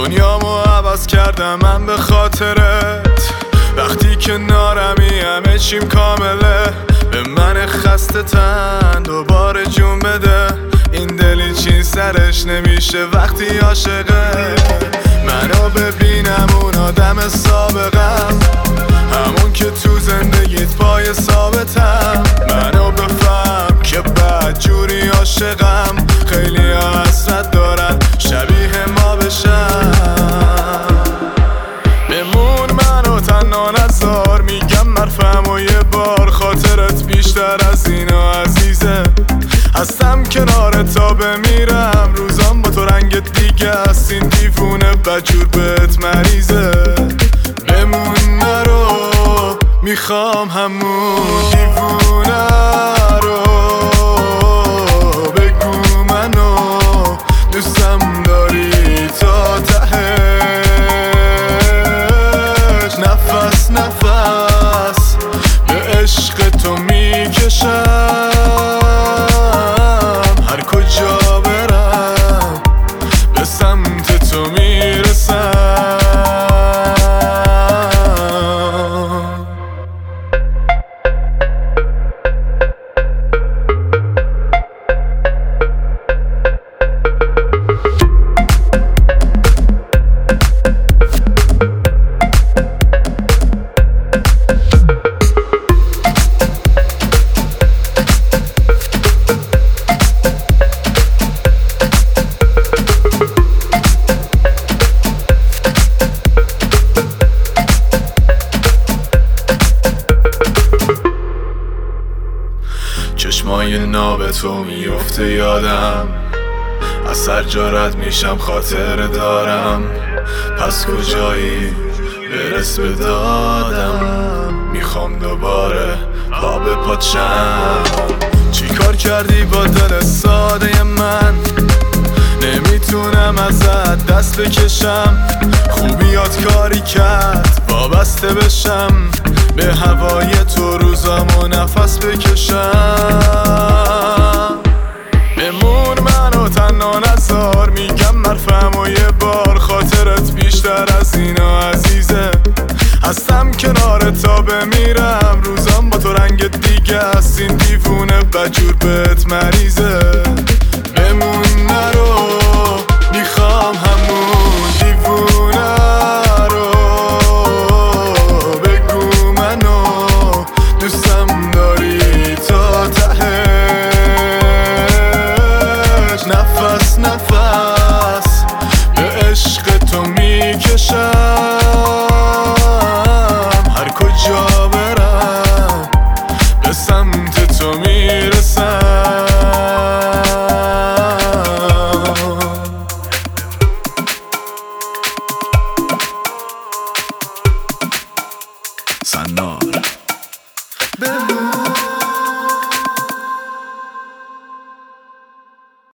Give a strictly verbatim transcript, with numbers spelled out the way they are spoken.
دنیامو عوض کردم من به خاطرت، وقتی کنارمی همه چیم کامله. به من خسته تن دوباره جون بده، این دلی چین سرش نمیشه وقتی عاشقه. منو ببینم اون آدم سابقم، همون که تو زندگیت پای ثابتم. منو بفهم که بد جوری عاشقم، خیلی ها حسرت دارن شبیه ما بشن. بمون منو تنها نذار، میگم مرفم و یه بار خاطرت بیشتر از اینا عزیزه. هستم کنار تا بمیرم، روزام با تو رنگ دیگه است. این دیوونه بجور بهت مریضه. بمون نرو، میخوام همون دیوونه رو. بگو منو دوستم داری تا تهش، نفس نفس به عشق تو میکشم. هر کجا برم به سمت تو میرسم. چشمای ناب تو میفته یادم، از سر جا رد میشم خاطر دارم. پس کجایی برس به دادم، میخوام دوباره پا به پاچم. چی کار کردی با دل ساده من، نمیتونم ازت دست بکشم. خوبیات کاری کرد وابسته بشم، به هوای تو روزامو نفس بکشم. بمون منو تنها نذار، میگم مرفم و یه بار خاطرت بیشتر از اینا عزیزه. هستم کنارت تا بمیرم، روزام با تو رنگ دیگه است. این دیوونه بجور بهت مریضه.